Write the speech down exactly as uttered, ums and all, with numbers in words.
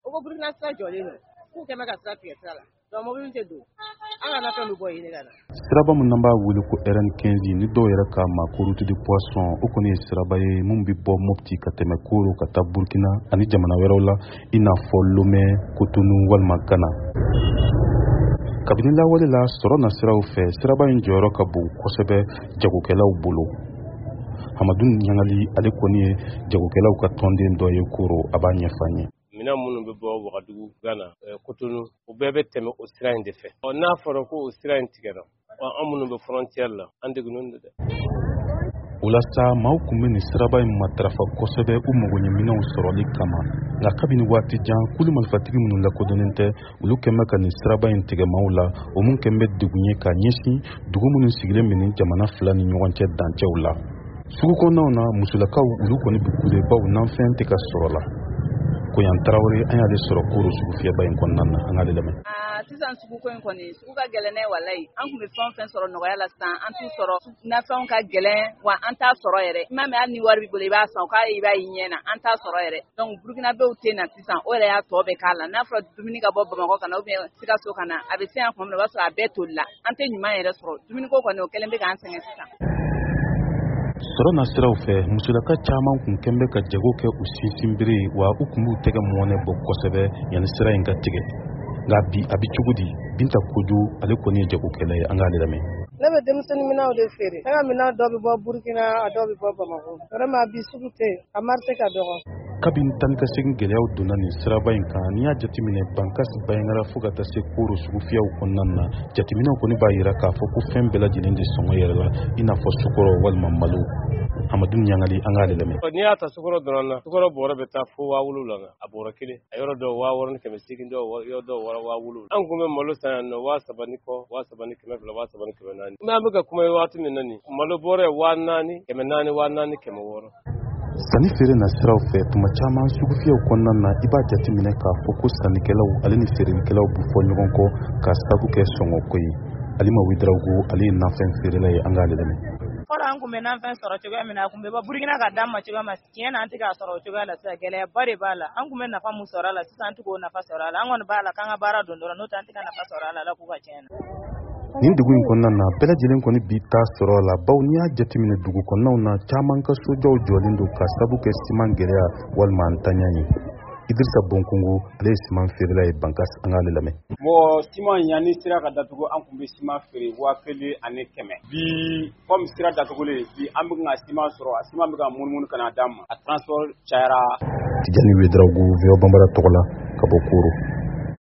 o ko Burkina sira jɔlen don k'u kɛmɛ ka sira tigɛ sira la donc mobile tɛ don an ka na fɛn bɛ bɔ yen ka na siraba mun nan b'a wele ko R N quinze ni dɔw yɛrɛ k'a ma ko route du poisson o kɔni ye siraba ye mun bi bɔ Mopti ka tɛmɛ Koro ka taa Burkina ani jamana wɛrɛw la i n'a fɔ Lomé, Cotonou walima Ghana. Kabini lawale la sɔrɔ na siraw fɛ siraba in jɔyɔrɔ ka bon kosɛbɛ jagokɛlaw bolo. Hamadu Ɲangali ale kɔni ye jagokɛlaw ka tɔnden dɔ ye Koro a b'a ɲɛfɔ an ye. Mina minnu bɛ bɔ Wagadugu, Ghana, Cotonou u bɛɛ bɛ tɛmɛ o sira in de fɛ. Ɔ n'a fɔra ko o sira in tigɛra an minnu bɛ frontière la an degunnen don dɛ. O la sa maaw kun bɛ nin siraba in matarafa kosɛbɛ u magoɲɛminɛw sɔrɔli kama nka kabini waati jan kulu marifatigi minnu lakodɔnnen tɛ olu kɛn bɛ ka nin siraba in tigɛ maaw la o mun kɛn bɛ degun ye ka ɲɛsin dugu minnu sigilen bɛ nin jamana fila ni ɲɔgɔn cɛ dancɛw la. Sugu kɔnɔnaw na musolakaw olu kɔni bɛ kule baw nanfɛn tɛ ka sɔrɔ la. Koyan Tarawele an y'ale sɔrɔ Koro sugu fiyɛba in kɔnɔna na an k'ale lamɛn. Sisan sugu ko in kɔni sugu ka gɛlɛn n'a ye walayi an kun bɛ fɛn fɛn sɔrɔ nɔgɔya la sisan an t'u sɔrɔ nafɛnw ka gɛlɛn wa an t'a sɔrɔ yɛrɛ i m'a mɛn hali ni wari b'i bolo i b'a san o k'a i b'a y'i ɲɛ na an t'a sɔrɔ yɛrɛ donc Burkinabɛw tɛ na sisan o yɛrɛ y'a tɔ bɛɛ k'a la n'a fɔra dumuni ka bɔ Bamakɔ ka na ou bien Sikaso ka na a bɛ se yan tuma min na o b'a sɔrɔ a bɛɛ toli la an tɛ ɲuman yɛrɛ sɔrɔ dumuni ko kɔni o kɛlen bɛ k'an sɛgɛn sisan. Sɔrɔ na siraw fɛ musolaka caman kun kɛn bɛ ka jago kɛ u sinsinbere wa u kun b'u tɛgɛ mɔnɛ bɔ kosɛbɛ yanni sira in ka tigɛ nka bi a bi cogo di Binta Kojo ale kɔni ye jagokɛla ye an k'ale lamɛn. Ne bɛ denmisɛnnin minɛnw de feere ne ka minɛn dɔw bɛ bɔ Burkina a dɔw bɛ bɔ Bamakɔ vraiment bi sugu tɛ a marché ka dɔgɔ. Kabini tani ka segin gɛlɛyaw donna nin siraba in kan n'i y'a jateminɛ Bankasi Bayangara fo ka taa se Koro sugu fiyaw kɔnɔna na jateminɛw kɔni b'a jira k'a fɔ ko fɛn bɛɛ lajɛlen de sɔngɔ yɛrɛ la i n'a fɔ sukɔrɔ walima malo. Hamadu Ɲangali an k'ale lamɛn. N'i y'a ta sukɔrɔ dɔrɔn na sukɔrɔ bɔrɛ bɛ taa fo waa wolonwula a bɔrɛ kelen a yɔrɔ dɔw waa wɔɔrɔ ni kɛmɛ seegin dɔw yɔrɔ dɔw waa wolonwula an kun bɛ malo san yan nɔ waa saba ni kɔ waa saba ni kɛmɛ fila waa saba ni kɛmɛ naani mais an bɛ ka kuma ye waati min na nin malo bɔrɛ waa naani kɛmɛ naani waa naani kɛmɛ wɔɔrɔ. Sanni feere na siraw fɛ tuma caman sugufiyaw kɔnɔna na i b'a jateminɛ k'a fɔ ko sannikɛlaw ale ni feerelikɛlaw bɛ fɔ ɲɔgɔn kɔ ka sabu kɛ sɔngɔko ye. Alima Widarago ale ye nafɛn feerela ye an k'ale lamɛn. Fɔlɔ an kun bɛ nafɛn sɔrɔ cogoya min na a kun bɛ bɔ Burkina ka d'an ma cogoya min tiɲɛ na an tɛ k'a sɔrɔ o cogoya la sisan gɛlɛyaba de b'a la an kun bɛ nafa mun sɔrɔ a la sisan an tɛ k'o nafa sɔrɔ a la an kɔni b'a la k'an ka baara don dɔrɔn n'o tɛ an tɛ ka nafa sɔrɔ a la Ala k'u ka tiɲɛ na. Nin dugu in kɔnɔna na bɛɛ lajɛlen kɔni bi t'a sɔrɔ la baw n'i y'a jateminɛ dugu kɔnɔnaw na caman ka sojɔw jɔlen don ka sabu kɛ siman gɛlɛya walima ntanya ye. Idrissa Bonkongo ale ye siman feerela ye Bankasi an k'ale lamɛn. Bon siman yanni sira ka datugu an kun bɛ siman feere waa kelen ani kɛmɛ bi comme sira datugulen bi an bɛ ka siman sɔrɔ a siman bɛ ka munumunu ka na d'an ma a transport cayara. Tijani Wederawogo V O Bambara tɔgɔ la ka bɔ Koro.